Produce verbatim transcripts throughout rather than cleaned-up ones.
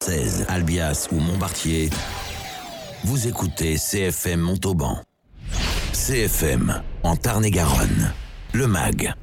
Sarcèze, Albias ou Montbartier, vous écoutez C F M Montauban. C F M, en Tarn-et-Garonne, le M A G.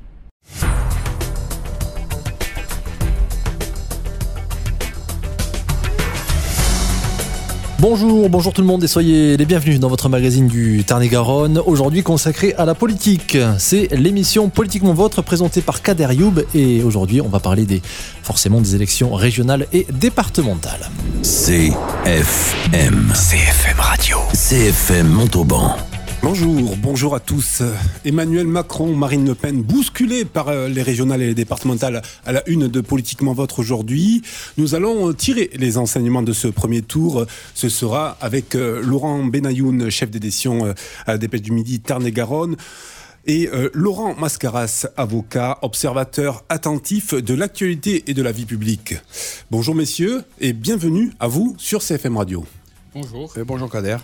Bonjour, bonjour tout le monde et soyez les bienvenus dans votre magazine du Tarn-et-Garonne, aujourd'hui consacré à la politique. C'est l'émission Politiquement Vôtre présentée par Kader Youb et aujourd'hui on va parler des, forcément des élections régionales et départementales. C F M. C F M Radio. C F M Montauban. Bonjour, bonjour à tous. Emmanuel Macron, Marine Le Pen, bousculés par les régionales et les départementales à la une de Politiquement Vôtre aujourd'hui. Nous allons tirer les enseignements de ce premier tour. Ce sera avec Laurent Benayoun, chef d'édition à la Dépêche du Midi Tarn-et-Garonne. Et euh, Laurent Mascaras, avocat, observateur attentif de l'actualité et de la vie publique. Bonjour messieurs et bienvenue à vous sur C F M Radio. Bonjour. Et bonjour Kader.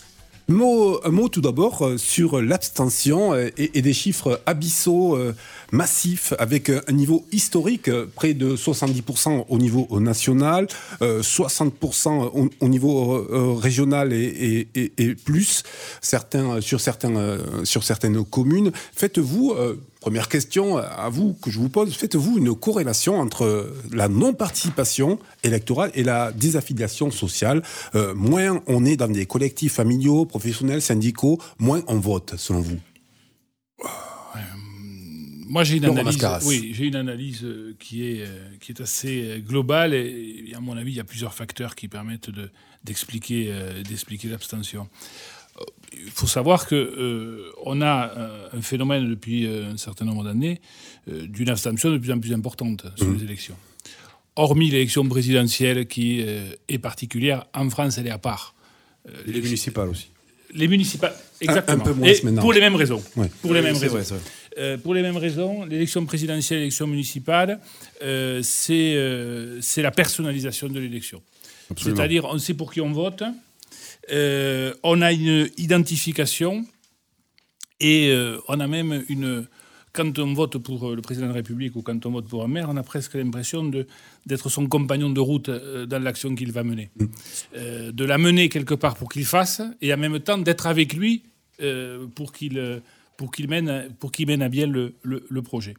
Mot, un mot tout d'abord sur l'abstention et, et des chiffres abyssaux, euh, massifs, avec un niveau historique, près de soixante-dix pour cent au niveau national, euh, soixante pour cent au, au niveau euh, régional et, et, et, et plus, certains, sur, certains, euh, sur certaines communes. Faites-vous... Euh, Première question à vous que je vous pose, faites-vous une corrélation entre la non-participation électorale et la désaffiliation sociale ? euh, Moins on est dans des collectifs familiaux, professionnels, syndicaux, moins on vote, selon vous ? euh, Moi j'ai une analyse, oui, j'ai une analyse qui est, qui est assez globale et à mon avis il y a plusieurs facteurs qui permettent de, d'expliquer, euh, d'expliquer l'abstention. Il faut savoir qu'on euh, a un phénomène depuis un certain nombre d'années euh, d'une abstention de plus en plus importante sur mmh. les élections. Hormis l'élection présidentielle qui euh, est particulière, en France elle est à part. Euh, les municipales aussi. Les municipales, exactement. Un, un peu moins et maintenant. Pour les mêmes raisons. Ouais. Pour les oui, mêmes c'est raisons. vrai, c'est vrai. Euh, pour les mêmes raisons, l'élection présidentielle et l'élection municipale, euh, c'est, euh, c'est la personnalisation de l'élection. Absolument. C'est-à-dire, on sait pour qui on vote. Euh, on a une identification et euh, on a même une... Quand on vote pour le président de la République ou quand on vote pour un maire, on a presque l'impression de, d'être son compagnon de route dans l'action qu'il va mener. Mmh. Euh, de la mener quelque part pour qu'il fasse et en même temps d'être avec lui euh, pour, qu'il, pour, qu'il mène, pour qu'il mène à bien le, le, le projet.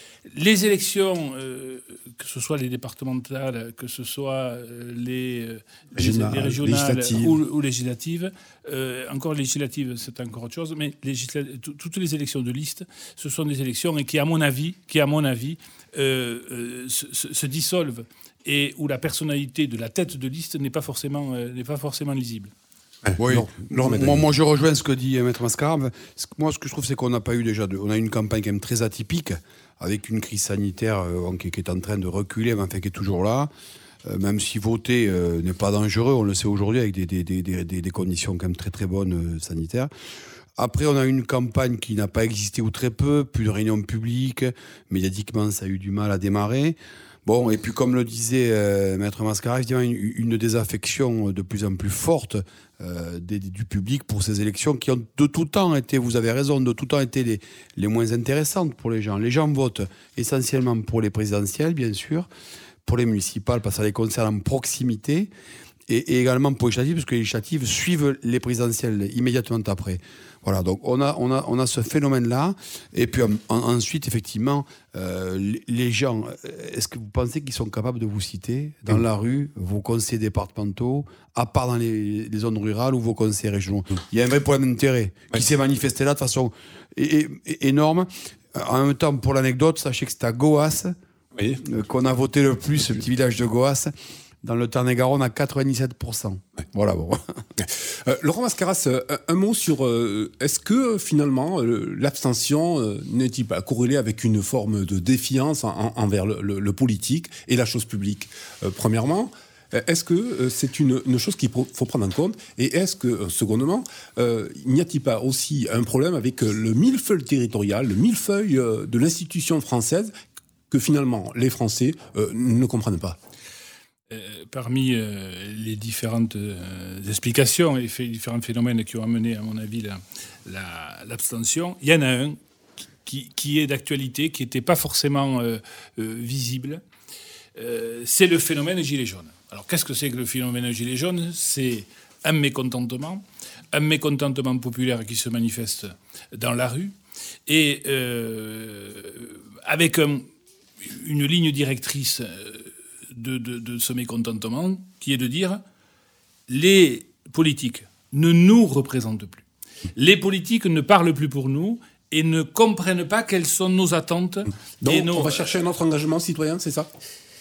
Les élections, euh, que ce soit les départementales, que ce soit les, euh, Régional, les régionales législatives. ou, ou législatives, euh, encore législatives, c'est encore autre chose, mais législa- t- toutes les élections de liste, ce sont des élections qui, à mon avis, qui, à mon avis euh, euh, se, se, se dissolvent et où la personnalité de la tête de liste n'est pas forcément, euh, n'est pas forcément lisible. Oui, non, non, moi, moi je rejoins ce que dit Maître Mascaras. Moi ce que je trouve c'est qu'on n'a pas eu déjà, de, on a eu une campagne quand même très atypique avec une crise sanitaire euh, qui, qui est en train de reculer, mais enfin qui est toujours là. Euh, même si voter euh, n'est pas dangereux, on le sait aujourd'hui avec des, des, des, des, des conditions quand même très très bonnes euh, sanitaires. Après, on a eu une campagne qui n'a pas existé ou très peu, plus de réunions publiques, médiatiquement ça a eu du mal à démarrer. Bon, et puis comme le disait euh, Maître Mascaras, évidemment, une, une désaffection de plus en plus forte euh, des, du public pour ces élections qui ont de tout temps été, vous avez raison, de tout temps été les, les moins intéressantes pour les gens. Les gens votent essentiellement pour les présidentielles, bien sûr, pour les municipales, parce que ça les concerne en proximité, et, et également pour les législatives, parce que les législatives suivent les présidentielles immédiatement après. Voilà, donc on a, on a, on a ce phénomène-là. Et puis en, ensuite, effectivement, euh, les, les gens, est-ce que vous pensez qu'ils sont capables de vous citer dans mmh. la rue vos conseillers départementaux, à part dans les, les zones rurales ou vos conseillers régionaux ? mmh. Il y a un vrai problème d'intérêt qui ouais. s'est manifesté là de façon é- é- énorme. En même temps, pour l'anecdote, sachez que c'est à Goas oui. euh, qu'on a voté le plus, ce petit village de Goas. Dans le Tarn-et-Garonne, à quatre-vingt-dix-sept pour cent. Ouais. Voilà, bon. Euh, Laurent Mascaras, un, un mot sur... Euh, est-ce que, finalement, euh, l'abstention euh, n'est-il pas corrélée avec une forme de défiance en, en, envers le, le, le politique et la chose publique ? euh, Premièrement, est-ce que euh, c'est une, une chose qu'il faut prendre en compte ? Et est-ce que, euh, secondement, euh, n'y a-t-il pas aussi un problème avec euh, le millefeuille territorial, le millefeuille euh, de l'institution française que, finalement, les Français euh, ne comprennent pas ? Euh, parmi euh, les différentes euh, explications et les différents phénomènes qui ont amené, à mon avis, la, la, l'abstention, il y en a un qui, qui est d'actualité, qui n'était pas forcément euh, euh, visible. Euh, c'est le phénomène gilet jaune. Alors, qu'est-ce que c'est que le phénomène gilet jaune ? C'est un mécontentement, un mécontentement populaire qui se manifeste dans la rue, et euh, avec un, une ligne directrice de, de, de ce mécontentement, qui est de dire les politiques ne nous représentent plus. Les politiques ne parlent plus pour nous et ne comprennent pas quelles sont nos attentes. Donc, et nos... on va chercher un autre engagement citoyen, c'est ça ?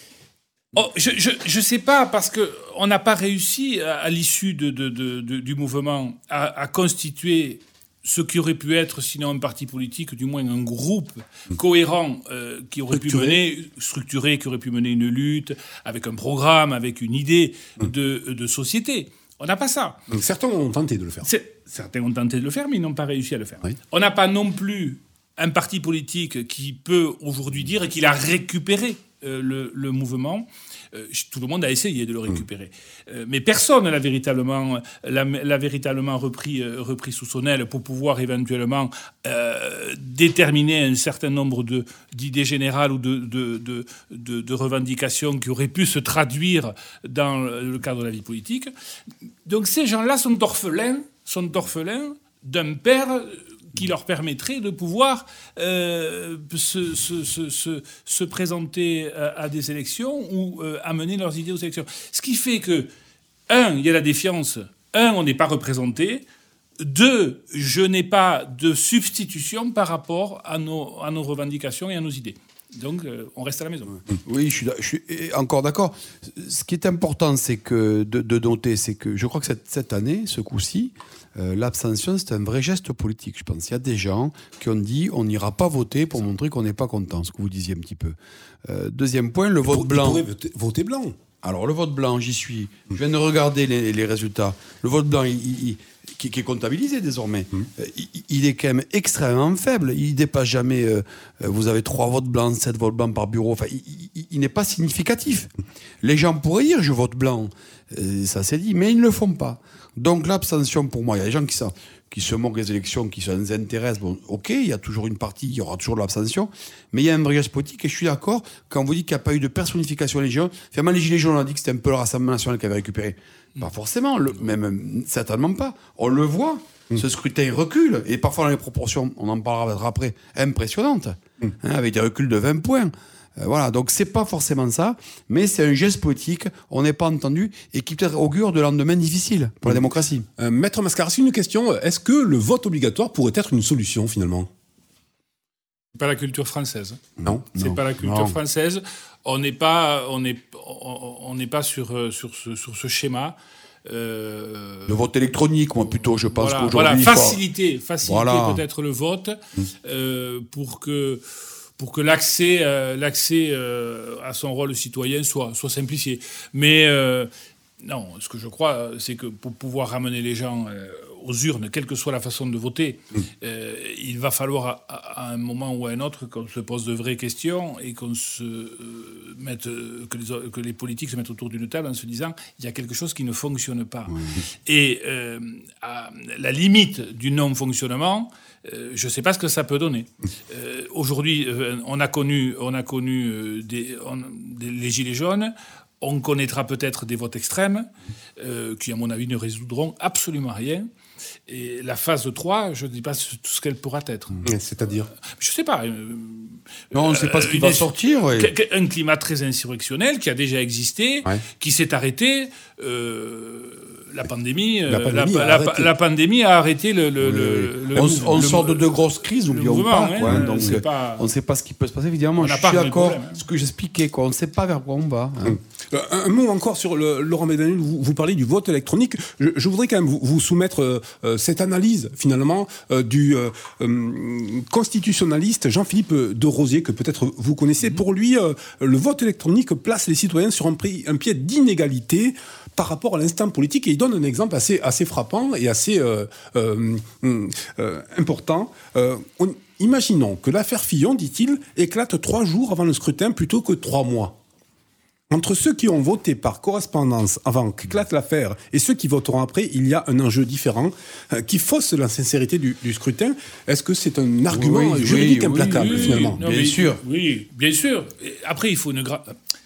Oh, je ne sais pas, parce qu'on n'a pas réussi, à, à l'issue de, de, de, de, du mouvement, à, à constituer ce qui aurait pu être, sinon un parti politique, du moins un groupe cohérent euh, qui aurait structuré. pu mener, structuré, qui aurait pu mener une lutte, avec un programme, avec une idée de, de société. On n'a pas ça. Donc certains ont tenté de le faire. C'est, certains ont tenté de le faire, mais ils n'ont pas réussi à le faire. Oui. On n'a pas non plus un parti politique qui peut aujourd'hui dire qu'il a récupéré euh, le, le mouvement. Euh, tout le monde a essayé de le récupérer. Mmh. Euh, mais personne l'a véritablement, l'a, l'a véritablement repris, euh, repris sous son aile pour pouvoir éventuellement euh, déterminer un certain nombre de, d'idées générales ou de, de, de, de, de revendications qui auraient pu se traduire dans le cadre de la vie politique. Donc ces gens-là sont orphelins, sont orphelins d'un père qui leur permettrait de pouvoir euh, se, se, se, se, se présenter à, à des élections ou euh, amener leurs idées aux élections. Ce qui fait que, un, il y a la défiance, un, on n'est pas représenté, deux, je n'ai pas de substitution par rapport à nos, à nos revendications et à nos idées. Donc, euh, on reste à la maison. Oui, je suis, je suis encore d'accord. Ce qui est important, c'est que de, de noter, c'est que je crois que cette, cette année, ce coup-ci, euh, l'abstention, c'est un vrai geste politique. Je pense qu'il y a des gens qui ont dit on n'ira pas voter pour montrer qu'on n'est pas content, ce que vous disiez un petit peu. Euh, deuxième point, le vote pour, blanc. Vous pourrez voter, voter blanc. Alors, le vote blanc, j'y suis. Je viens de regarder les, les résultats. Le vote blanc, il, il, qui, qui est comptabilisé désormais, mmh. il, il est quand même extrêmement faible. Il ne dépasse jamais... Euh, vous avez trois votes blancs, sept votes blancs par bureau. Enfin, il, il, il n'est pas significatif. Les gens pourraient dire « je vote blanc euh, ». Ça s'est dit, mais ils ne le font pas. Donc, l'abstention, pour moi, il y a des gens qui, sont, qui se moquent des élections, qui s'en intéressent. Bon, OK, il y a toujours une partie, il y aura toujours de l'abstention. Mais il y a un vrai geste politique. Et je suis d'accord, quand vous dites qu'il n'y a pas eu de personnification des Gilets jaunes, finalement, les Gilets jaunes, on a dit que c'était un peu le Rassemblement national qui avait récupéré. Pas forcément, le, même certainement pas. On le voit, mmh. ce scrutin recule, et parfois dans les proportions, on en parlera après, impressionnantes, mmh. hein, avec des reculs de vingt points. Euh, voilà, donc c'est pas forcément ça, mais c'est un geste politique, on n'est pas entendu, et qui peut-être augure de lendemain difficile pour mmh. la démocratie. Euh, Maître Mascarassi, une question, est-ce que le vote obligatoire pourrait être une solution finalement ? C'est pas la culture française. Non. C'est non. pas la culture non. française. On n'est pas, on n'est, on n'est pas sur sur ce sur ce schéma. Euh... Le vote électronique, moi plutôt, je pense voilà, qu'aujourd'hui. Voilà, faciliter, faciliter voilà. peut-être le vote mmh. euh, pour que pour que l'accès euh, l'accès euh, à son rôle citoyen soit soit simplifié. Mais euh, non, ce que je crois, c'est que pour pouvoir ramener les gens euh, aux urnes, quelle que soit la façon de voter, mmh. euh, il va falloir à, à un moment ou à un autre qu'on se pose de vraies questions et qu'on se euh, mette, que les, que les politiques se mettent autour d'une table en se disant il y a quelque chose qui ne fonctionne pas. Mmh. Et euh, à la limite du non-fonctionnement, euh, je ne sais pas ce que ça peut donner. Euh, aujourd'hui, euh, on a connu, on a connu euh, des, on, des, les Gilets jaunes. On connaîtra peut-être des votes extrêmes euh, qui, à mon avis, ne résoudront absolument rien. Et la phase trois, je ne dis pas tout ce qu'elle pourra être. C'est-à-dire euh, Je ne sais pas. Euh, non, on ne sait pas ce qui va une, sortir. Oui. Un climat très insurrectionnel qui a déjà existé, ouais. qui s'est arrêté. Euh, la pandémie, la, pandémie la, la, la pandémie a arrêté le. le, oui. le, le on le, on le, sort de deux grosses crises, n'oublions pas. Hein, quoi, ouais, donc, pas, on ne sait pas ce qui peut se passer. Évidemment, je suis d'accord. Problème, hein. Ce que j'expliquais, quoi, on ne sait pas vers quoi on va. Hein. Euh, un mot encore sur le, Laurent Bédanel. Vous, vous parlez du vote électronique. Je, je voudrais quand même vous, vous soumettre euh, cette analyse finalement euh, du euh, euh, constitutionnaliste Jean-Philippe de Rosier que peut-être vous connaissez. Mmh. Pour lui, euh, le vote électronique place les citoyens sur un, prix, un pied d'inégalité par rapport à l'instant politique, et il donne un exemple assez, assez frappant et assez euh, euh, euh, important. Euh, on, imaginons que l'affaire Fillon, dit-il, éclate trois jours avant le scrutin plutôt que trois mois. Entre ceux qui ont voté par correspondance avant qu'éclate l'affaire et ceux qui voteront après, il y a un enjeu différent euh, qui fausse la sincérité du, du scrutin. Est-ce que c'est un argument oui, juridique oui, implacable, oui, finalement ? non, Bien mais, sûr. Oui, bien sûr. Après, il faut une... Gra...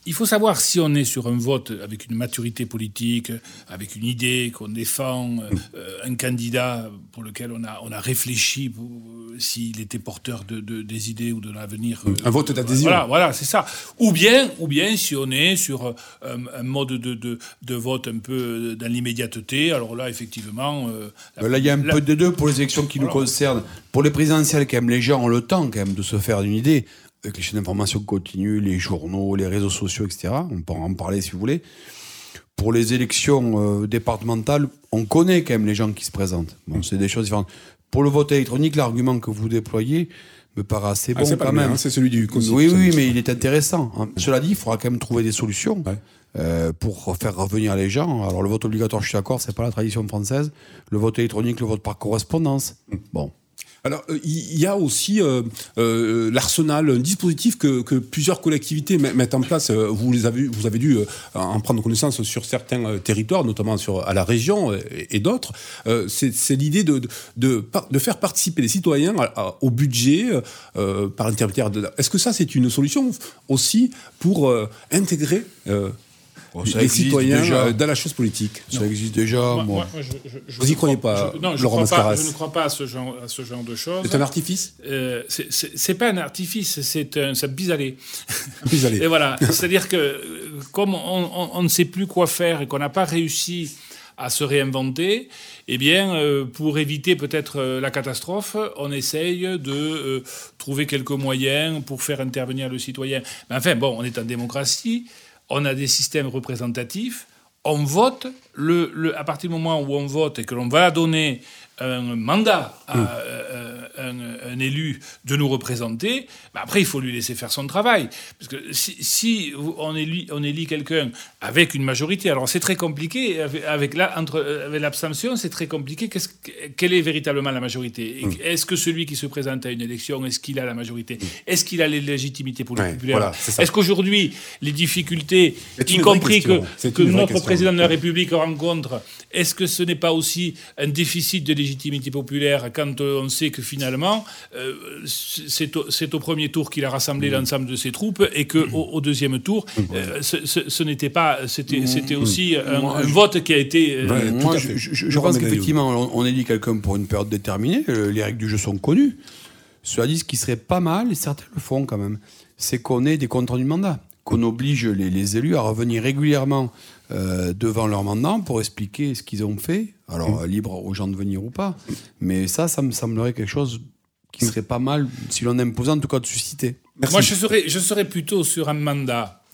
il faut savoir si on est sur un vote avec une maturité politique, avec une idée qu'on défend, euh, un candidat pour lequel on a, on a réfléchi pour, euh, s'il était porteur de, de, des idées ou de l'avenir. Euh, un vote d'adhésion. Voilà, voilà, c'est ça. Ou bien, ou bien si on est sur un, un mode de, de, de vote un peu dans l'immédiateté, alors là, effectivement... Euh, la, là, il y a un la, peu de deux pour les élections qui voilà. nous concernent. Pour les présidentielles, quand même, les gens ont le temps quand même de se faire une idée. Avec les chaînes d'information continues, les journaux, les réseaux sociaux, et cetera. On peut en parler si vous voulez. Pour les élections euh, départementales, on connaît quand même les gens qui se présentent. Bon, c'est des choses différentes. Pour le vote électronique, l'argument que vous déployez me paraît assez bon ah, c'est pas quand bien, même. Hein, c'est celui du Oui, oui, mais il est intéressant. Hein. Cela dit, il faudra quand même trouver des solutions ouais. euh, pour faire revenir les gens. Alors le vote obligatoire, je suis d'accord, c'est pas la tradition française. Le vote électronique, le vote par correspondance. Bon. Alors, il euh, y a aussi euh, euh, l'arsenal, un dispositif que, que plusieurs collectivités mettent en place. Vous les avez, vous avez dû euh, en prendre connaissance sur certains euh, territoires, notamment sur, à la région et, et d'autres. Euh, c'est, c'est l'idée de, de, de, de faire participer les citoyens à, à, au budget euh, par l'intermédiaire de... Est-ce que ça, c'est une solution aussi pour euh, intégrer... Euh, Bon, les citoyens déjà. Dans la chose politique. Ça non. existe déjà. Moi, moi. moi, je, je, je Vous n'y croyez pas, je, non, je Laurent Mascaras? Je ne crois pas à ce genre, à ce genre de choses. C'est un artifice euh, c'est, c'est, c'est pas un artifice, c'est un, c'est un pis-aller. Un pis-aller. Et voilà. C'est-à-dire que comme on, on, on ne sait plus quoi faire et qu'on n'a pas réussi à se réinventer, eh bien, euh, pour éviter peut-être euh, la catastrophe, on essaye de euh, trouver quelques moyens pour faire intervenir le citoyen. Mais enfin, bon, on est en démocratie. On a des systèmes représentatifs, on vote, le, le, à partir du moment où on vote et que l'on va donner un mandat à mmh. euh, un, un élu de nous représenter, bah après il faut lui laisser faire son travail. Parce que si, si on élit, on élit quelqu'un avec une majorité, alors c'est très compliqué, avec, avec, la, entre, avec l'abstention, c'est très compliqué. Qu'est-ce, quelle est véritablement la majorité ? mmh. Est-ce que celui qui se présente à une élection, est-ce qu'il a la majorité ? mmh. Est-ce qu'il a les légitimités pour le ouais, populaire ? voilà, Est-ce qu'aujourd'hui, les difficultés, y compris que, que notre question. président de la République rencontre, est-ce que ce n'est pas aussi un déficit de légitimité populaire quand on sait que finalement euh, c'est, au, c'est au premier tour qu'il a rassemblé mmh. l'ensemble de ses troupes et qu'au mmh. au deuxième tour euh, ce, ce, ce n'était pas c'était, mmh. c'était aussi un, moi, un je, vote qui a été euh, ouais, moi je, je, je, je pense qu'effectivement on, on élit quelqu'un pour une période déterminée, les règles du jeu sont connues. Cela dit, ce qui serait pas mal, et certains le font quand même, c'est qu'on ait des comptes rendus de mandat, qu'on oblige les, les élus à revenir régulièrement Euh, devant leur mandat pour expliquer ce qu'ils ont fait. Alors, mmh. libre aux gens de venir ou pas. Mais ça, ça me semblerait quelque chose qui serait pas mal, si l'on imposait, en tout cas, de susciter. Merci. Moi, je serais, je serais plutôt sur un mandat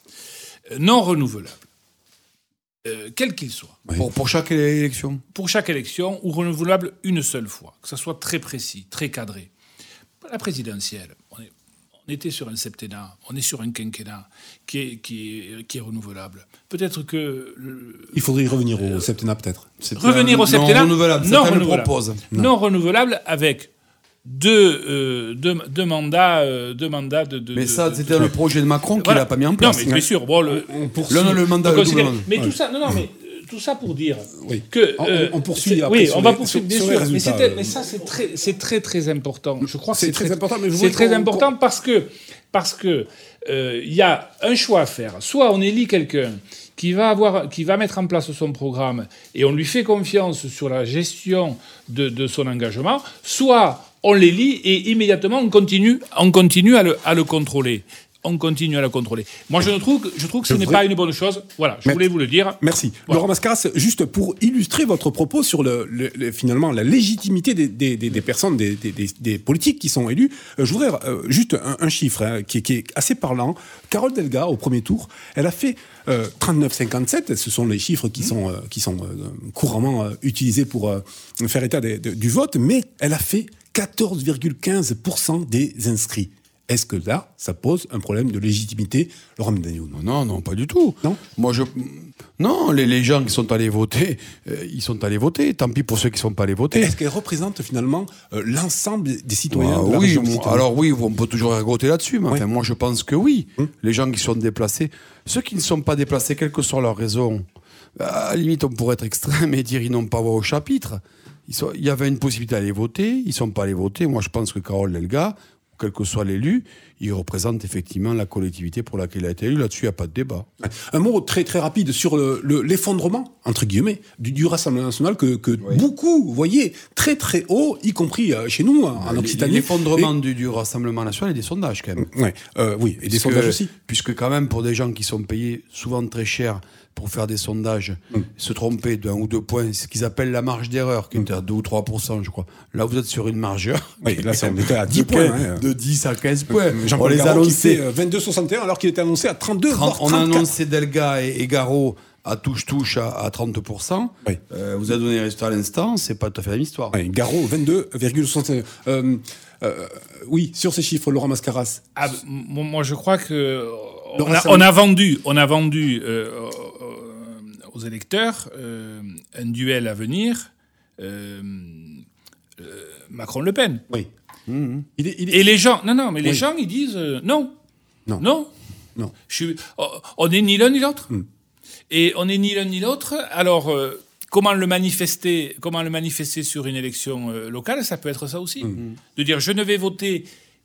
non renouvelable, euh, quel qu'il soit. Oui. Pour, pour chaque élection Pour chaque élection, ou renouvelable une seule fois. Que ça soit très précis, très cadré. La présidentielle, on est... On était sur un septennat, on est sur un quinquennat qui est, qui est, qui est renouvelable. Peut-être que... Le, Il faudrait y revenir au euh, septennat, peut-être. C'est revenir au septennat, non renouvelable. Non renouvelable. Le propose. Non. non renouvelable avec deux, euh, deux, deux mandats, euh, deux mandats de, de... Mais ça, de, c'était de, le projet de Macron qui voilà. l'a pas mis en place. Non, mais bien sûr. Bon, le, on poursuit. Non, non, le mandat... Le considère, mais ouais. tout ça... Non, non, mais... Tout ça pour dire oui. que euh, on, on poursuit. Après oui, on va les, poursuivre bien sûr. Mais, mais ça, c'est très, c'est très, très important. Je crois que c'est, c'est très, très important. Mais c'est très important parce que parce que il euh, y a un choix à faire. Soit on élit quelqu'un qui va avoir, qui va mettre en place son programme et on lui fait confiance sur la gestion de, de son engagement. Soit on l'élit et immédiatement on continue, on continue à le, à le contrôler. On continue à la contrôler. Moi, je trouve, je trouve que ce je n'est voudrais... pas une bonne chose. Voilà, je Mais... voulais vous le dire. Merci. Voilà. Laurent Mascaras, juste pour illustrer votre propos sur le, le, le, finalement la légitimité des, des, des, des personnes, des, des, des politiques qui sont élus, euh, je voudrais euh, juste un, un chiffre hein, qui, qui est assez parlant. Carole Delga, au premier tour, elle a fait euh, trente-neuf virgule cinquante-sept. Ce sont les chiffres qui sont, euh, qui sont euh, couramment euh, utilisés pour euh, faire état de, de, du vote, mais elle a fait quatorze virgule quinze pour cent des inscrits. Est-ce que là, ça pose un problème de légitimité, Laurent Médagnon ? Non, non, pas du tout. Non. Moi, je... Non, les, les gens qui sont allés voter, euh, ils sont allés voter. Tant pis pour ceux qui ne sont pas allés voter. Est-ce qu'elle représente finalement euh, l'ensemble des citoyens ah, de la oui, région bon, alors oui, on peut toujours ragoter là-dessus. Mais oui. enfin, moi, je pense que oui. Hum. Les gens qui sont déplacés, ceux qui ne sont pas déplacés, quelle que soit leur raison, à la limite, on pourrait être extrême et dire ils n'ont pas voix au chapitre. Ils sont... Il y avait une possibilité d'aller voter, ils ne sont pas allés voter. Moi, je pense que Carole Delga... quel que soit l'élu, il représente effectivement la collectivité pour laquelle il a été élu. Là-dessus, il n'y a pas de débat. Un mot très très rapide sur le, le, l'effondrement, entre guillemets, du, du Rassemblement national que, que oui. beaucoup voyaient très très haut, y compris chez nous, en Occitanie. L'effondrement et... du, du Rassemblement national et des sondages, quand même. Ouais, euh, oui, et puisque, des sondages aussi. Puisque quand même, pour des gens qui sont payés souvent très cher pour faire des sondages, mm. se tromper d'un ou deux points, ce qu'ils appellent la marge d'erreur, qui mm. était à deux ou trois pour cent, je crois. Là, vous êtes sur une marge. Oui, là, on était à dix points. Hein. De dix à quinze points. On les a annoncés vingt-deux virgule soixante et un alors qu'il était annoncé à trente-deux, trente, voire trente-quatre. On a annoncé Delga et, et Garot à touche-touche à, à trente pour cent. Oui. Euh, vous avez donné les résultats à l'instant, c'est pas tout à fait la même histoire. Oui, Garot, vingt-deux virgule soixante et un. Euh, euh, oui, sur ces chiffres, Laurent Mascaras. Ah, moi, je crois que on a, on a vendu, on a vendu euh, aux électeurs euh, un duel à venir, euh, euh, Macron-Le Pen. Oui. Mmh. Il est, il est... Et les gens, non, non, mais les oui. gens, ils disent euh, non. Non. Non. Non. Je suis, on n'est ni l'un ni l'autre. Mmh. Et on n'est ni l'un ni l'autre. Alors, euh, comment le manifester, comment le manifester sur une élection euh, locale, ça peut être ça aussi. Mmh. De dire, je ne vais voter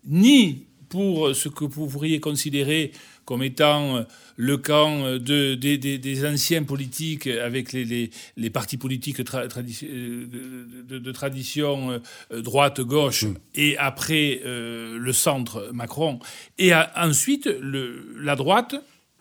ni pour ce que vous pourriez considérer comme étant le camp de, de, de, des anciens politiques avec les, les, les partis politiques tra- tradi- de, de, de tradition euh, droite-gauche, mmh. et après euh, le centre Macron, et a, ensuite le, la droite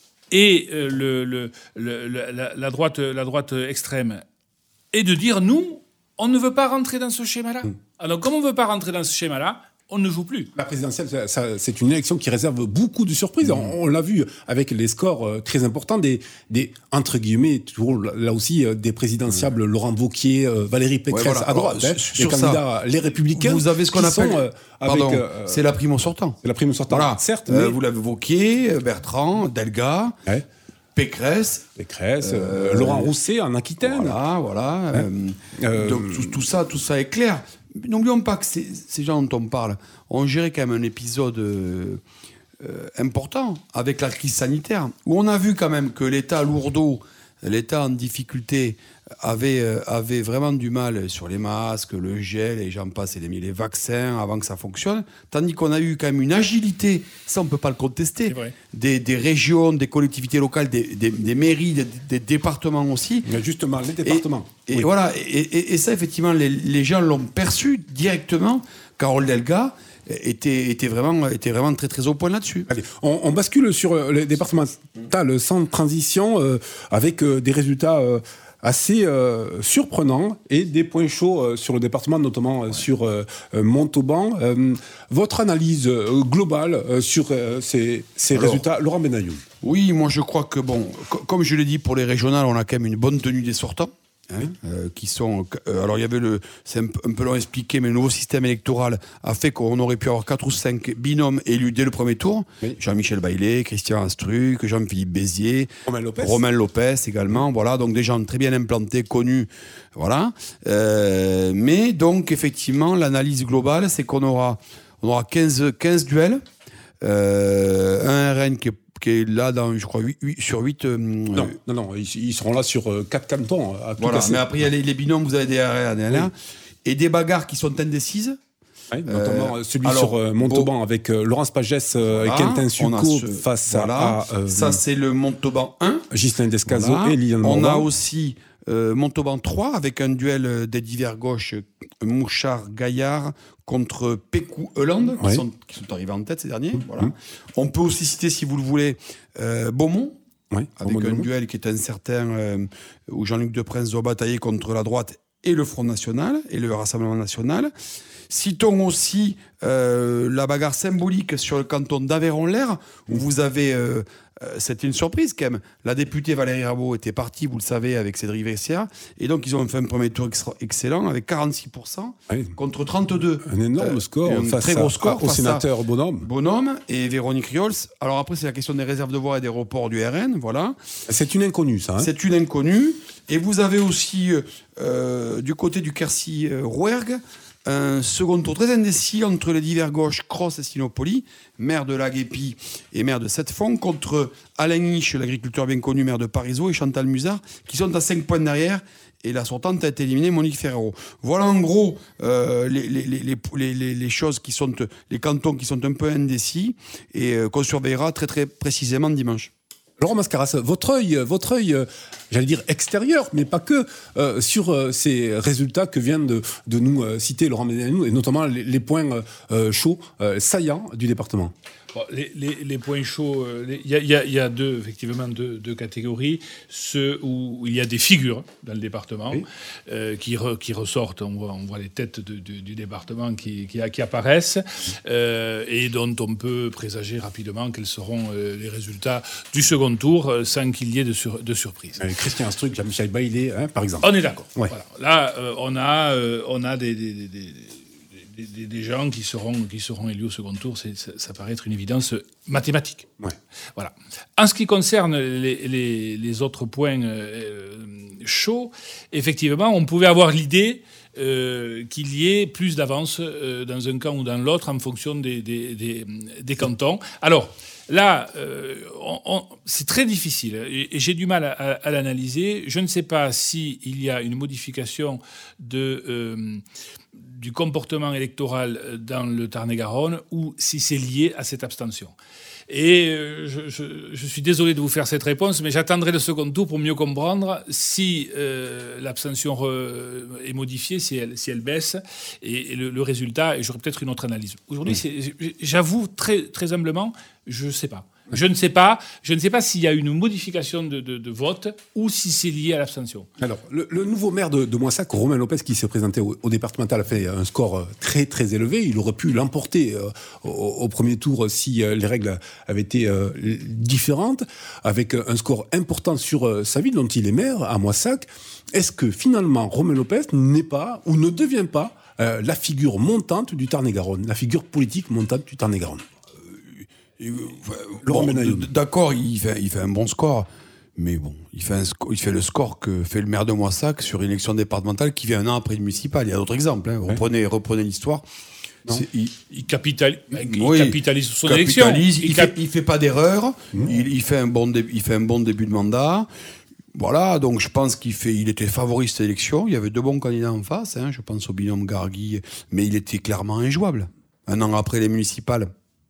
et euh, le, le, le, la, la, droite, la droite extrême. Et de dire, nous, on ne veut pas rentrer dans ce schéma-là. Mmh. Alors, comme on ne veut pas rentrer dans ce schéma-là, on ne joue plus. La présidentielle, ça, ça, c'est une élection qui réserve beaucoup de surprises. Mmh. On, on l'a vu avec les scores euh, très importants des, des, entre guillemets, toujours là aussi, euh, des présidentiables, mmh. Laurent Wauquiez, euh, Valérie Pécresse, ouais, voilà. à droite, hein, les candidats, ça, les Républicains. Vous avez ce qu'on appelle... Sont, euh, Pardon, avec, euh, c'est la primo sortant. C'est la primo sortant, voilà. certes. Euh, mais... Vous l'avez Wauquiez, Bertrand, Delga... Ouais. Pécresse, Pécresse euh, Laurent Rousset en Aquitaine. Voilà, voilà. Ouais. Euh, donc tout, tout ça, tout ça est clair. N'oublions pas que ces, ces gens dont on parle ont géré quand même un épisode euh, euh, important avec la crise sanitaire, où on a vu quand même que l'État lourdeau, l'État en difficulté, avait, euh, avait vraiment du mal sur les masques, le gel, et j'en passe, et les, les vaccins avant que ça fonctionne, tandis qu'on a eu quand même une agilité, ça on ne peut pas le contester, des, des régions, des collectivités locales, des, des, des mairies, des, des départements aussi. Mais justement, les départements. Et, et oui. voilà, et, et, et ça effectivement, les, les gens l'ont perçu directement. Carole Delga était, était, vraiment, était vraiment très très au point là-dessus. Allez, on, on bascule sur les départementales sans transition, euh, avec euh, des résultats... Euh, assez euh, surprenant et des points chauds euh, sur le département, notamment euh, ouais. sur euh, Montauban. Euh, votre analyse euh, globale euh, sur euh, ces, ces alors, résultats, Laurent Benayoun. Oui, moi je crois que, bon, c- comme je l'ai dit, pour les régionales, on a quand même une bonne tenue des sortants. Hein, oui. euh, qui sont, euh, alors il y avait le, c'est un, un peu long à expliquer, mais le nouveau système électoral a fait qu'on aurait pu avoir quatre ou cinq binômes élus dès le premier tour. Oui. Jean-Michel Baillet, Christian Astruc, Jean-Philippe Bézier, Romain Lopez, Romain Lopez également. Voilà, donc des gens très bien implantés, connus. Voilà. Euh, mais donc effectivement, l'analyse globale, c'est qu'on aura, on aura quinze, quinze duels, euh, un R N qui est qui est là dans, je crois, huit, huit, sur huit... Euh, non, non, non, ils, ils seront là sur euh, quatre cantons. À voilà, tout mais après, il y a les, les binômes, vous avez des R R, des L R, oui. et des bagarres qui sont indécises. Oui, notamment euh, celui alors, sur euh, Montauban, bon, avec euh, Laurence Pagès euh, voilà, et Quentin Succo ce, face voilà, à... Euh, ça, c'est le Montauban un. Ghislain Descazaux voilà. et Liliane Morvan. On a aussi euh, Montauban trois, avec un duel des divers gauches, Mouchard-Gaillard contre Pécou-Hollande, qui, oui. sont, qui sont arrivés en tête ces derniers. Mmh. Voilà. Mmh. On peut aussi citer, si vous le voulez, euh, Beaumont, oui, avec Beaumont un Beaumont. duel qui est incertain, euh, où Jean-Luc Deprens doit batailler contre la droite et le Front National, et le Rassemblement National. Citons aussi euh, la bagarre symbolique sur le canton d'Aveyron-Lair, où vous avez... Euh, euh, c'était une surprise quand même. La députée Valérie Rabault était partie, vous le savez, avec Cédric Vessière, et donc ils ont fait un premier tour extra- excellent avec quarante-six pour cent oui. contre trente-deux. Un énorme score, euh, un face très gros score à, au sénateur Bonhomme. Bonhomme et Véronique Riols. Alors après, c'est la question des réserves de voix et des reports du R N, voilà. C'est une inconnue, ça. Hein c'est une inconnue. Et vous avez aussi, euh, du côté du Quercy-Rouergue, un second tour très indécis entre les divers gauches, Cross et Sinopoli, maire de Laguépi et maire de Sept-Fonds, contre Alain Hiche, l'agriculteur bien connu, maire de Parisot, et Chantal Musard, qui sont à cinq points derrière et la sortante a été éliminée, Monique Ferrero. Voilà en gros euh, les, les, les, les, les, les choses qui sont, les cantons qui sont un peu indécis et euh, qu'on surveillera très très précisément dimanche. Laurent Mascaras, votre œil, votre œil, euh, j'allais dire extérieur, mais pas que, euh, sur euh, ces résultats que vient de, de nous euh, citer Laurent Ménianou, et notamment les, les points euh, chauds, euh, saillants du département. Bon, les, les, les points chauds, il y, y, y a deux, effectivement deux, deux catégories. Ceux où, où il y a des figures dans le département oui. euh, qui, re, qui ressortent, on voit, on voit les têtes de, de, du département qui, qui, qui apparaissent euh, et dont on peut présager rapidement quels seront euh, les résultats du second tour euh, sans qu'il y ait de, sur, de surprise. Euh, Christian Struck, Jean-Michel Baillet, hein, par exemple. On est d'accord. Ouais. Voilà. Là, euh, on a, euh, on a des... des, des, des Des, des, des gens qui seront, qui seront élus au second tour, c'est, ça, ça paraît être une évidence mathématique. Ouais. Voilà. En ce qui concerne les, les, les autres points euh, chauds, effectivement, on pouvait avoir l'idée euh, qu'il y ait plus d'avance euh, dans un camp ou dans l'autre en fonction des, des, des, des cantons. Alors, là, euh, on, on, c'est très difficile et, et j'ai du mal à, à, à l'analyser. Je ne sais pas s'il y a une modification de... Euh, du comportement électoral dans le Tarn-et-Garonne ou si c'est lié à cette abstention. Et je, je, je suis désolé de vous faire cette réponse, mais j'attendrai le second tour pour mieux comprendre si euh, l'abstention re, est modifiée, si elle, si elle baisse, et, et le, le résultat, et j'aurai peut-être une autre analyse. Aujourd'hui, c'est, j'avoue très, très humblement, je ne sais pas. Je ne sais pas, je ne sais pas s'il y a une modification de, de, de vote ou si c'est lié à l'abstention. Alors, le, le nouveau maire de, de Moissac, Romain Lopez, qui s'est présenté au, au départemental, a fait un score très très élevé. Il aurait pu l'emporter euh, au, au premier tour si euh, les règles avaient été euh, différentes, avec un score important sur euh, sa ville, dont il est maire, à Moissac. Est-ce que finalement Romain Lopez n'est pas ou ne devient pas euh, la figure montante du Tarn-et-Garonne, la figure politique montante du Tarn-et-Garonne? Bon, d'accord, il fait, il fait un bon score, mais bon, il fait, un sco- il fait le score que fait le maire de Moissac sur une élection départementale qui vient un an après le municipal. Il y a d'autres exemples. Hein. Reprenez, reprenez l'histoire. Il, il, capital, il oui, capitalise sur son capitalise, élection. Il, il, cap- fait, il fait pas d'erreur. Mmh. Il, il, fait un bon dé- il fait un bon début de mandat. Voilà, donc je pense qu'il fait, il était favoriste à l'élection. Il y avait deux bons candidats en face. Hein, je pense au binôme Gargui, mais il était clairement injouable. Un an après les municipales.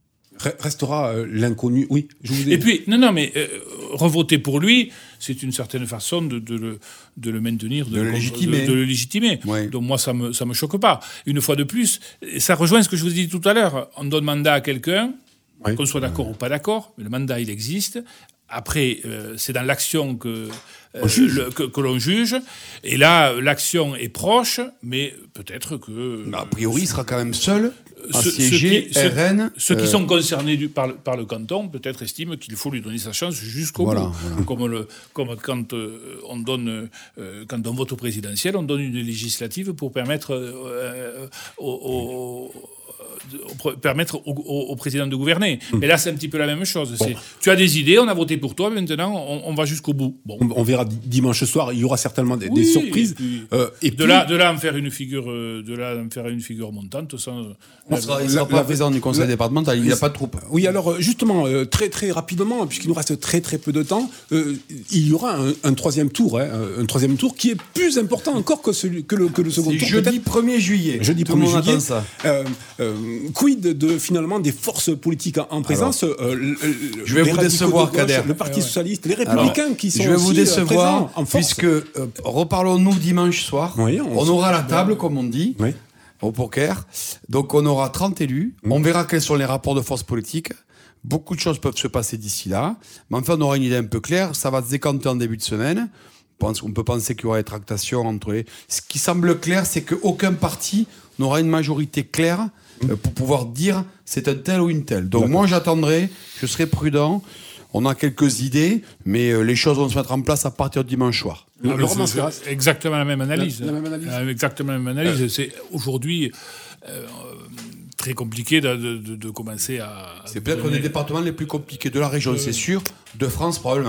Restera euh, l'inconnu. Oui, je vous ai... Et puis, non, non, mais euh, revoter pour lui, c'est une certaine façon de, de, le, de le maintenir, de, de le légitimer. De, de le légitimer. Ouais. Donc moi, ça me, ça me choque pas. Une fois de plus, ça rejoint ce que je vous ai dit tout à l'heure. On donne mandat à quelqu'un, oui. qu'on soit d'accord ouais. ou pas d'accord, mais le mandat, il existe. Après, euh, c'est dans l'action que, euh, le, que, que l'on juge. Et là, l'action est proche, mais peut-être que... Mais a priori, il sera quand même seul à ce, siéger ceux qui, R N. Ceux, ceux qui euh... sont concernés du, par, le, par le canton, peut-être estiment qu'il faut lui donner sa chance jusqu'au voilà, bout. Voilà. Comme, le, comme quand, euh, on donne, euh, quand on vote au présidentiel, on donne une législative pour permettre euh, au... au permettre au, au, au président de gouverner. Mmh. Mais là, c'est un petit peu la même chose. Bon. C'est, tu as des idées, on a voté pour toi, maintenant, on, on va jusqu'au bout. Bon. On, on verra dimanche soir, il y aura certainement des, oui, des surprises. Et puis, euh, et de, puis... là, de là en faire une figure, de là en faire une figure montante, ça... On sera, il ne sera pas président du conseil la, départemental, il n'y a pas de troupe. Oui, alors justement, euh, très très rapidement, puisqu'il nous reste très très peu de temps, euh, il y aura un, un troisième tour, hein, un troisième tour qui est plus important encore que, celui, que, le, que le second c'est tour. Jeudi premier juillet. Jeudi premier juillet. Ça. Euh, euh, quid de finalement des forces politiques en, en présence alors, euh, le, je vais vous décevoir, de gauche, Kader. Le Parti ouais, ouais. socialiste, les Républicains alors, qui sont je vais vous décevoir, en puisque euh, reparlons-nous dimanche soir. Oui, on, on aura la table, comme on dit. Oui. Au poker. Donc on aura trente élus. Mmh. On verra quels sont les rapports de force politiques. Beaucoup de choses peuvent se passer d'ici là. Mais enfin, on aura une idée un peu claire. Ça va se décanter en début de semaine. On peut penser qu'il y aura des tractations entre les... Ce qui semble clair, c'est qu'aucun parti n'aura une majorité claire mmh. pour pouvoir dire c'est un tel ou une telle. Donc D'accord. moi, j'attendrai. Je serai prudent. On a quelques idées, mais les choses vont se mettre en place à partir de dimanche soir. Ah, c'est exactement la même analyse. La, la même analyse. Euh, exactement la même analyse. Euh. C'est aujourd'hui euh, très compliqué de, de, de commencer à... C'est peut-être un des départements les plus compliqués de la région, euh. c'est sûr. De France, probablement.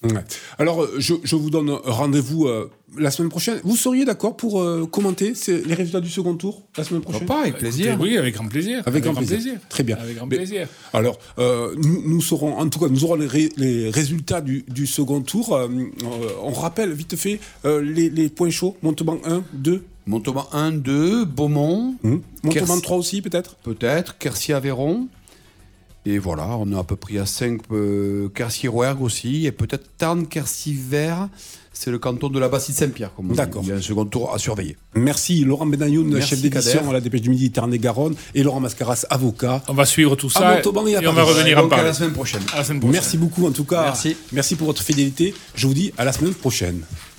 Ouais. Alors, je, je vous donne rendez-vous euh, la semaine prochaine. Vous seriez d'accord pour euh, commenter c'est les résultats du second tour la semaine prochaine? Pas, avec plaisir. Oui, avec grand plaisir. Avec, avec grand, grand plaisir. plaisir. Très bien. Avec grand Mais, plaisir. Alors, euh, nous, nous serons, en tout cas, nous aurons les, ré, les résultats du, du second tour. Euh, on rappelle vite fait euh, les, les points chauds. Montauban un, deux. Montauban un, deux, Beaumont. Mmh. Montauban Quercy, trois aussi, peut-être. Peut-être. Quercy-Aveyron. Et voilà, on est à peu près à cinq. Euh, Quercy-Rouergue aussi. Et peut-être Tarn-Quercy-Vert. C'est le canton de la Bastide-Saint-Pierre. D'accord. Il y a un second tour à surveiller. Merci Laurent Benayoun, chef d'édition à la Dépêche du Midi Tarn-et-Garonne, et Laurent Mascaras, avocat. On va suivre tout ça Montauban et, et on va revenir en parler. À la semaine prochaine. À la semaine prochaine. Merci beaucoup en tout cas. Merci. Merci pour votre fidélité. Je vous dis à la semaine prochaine.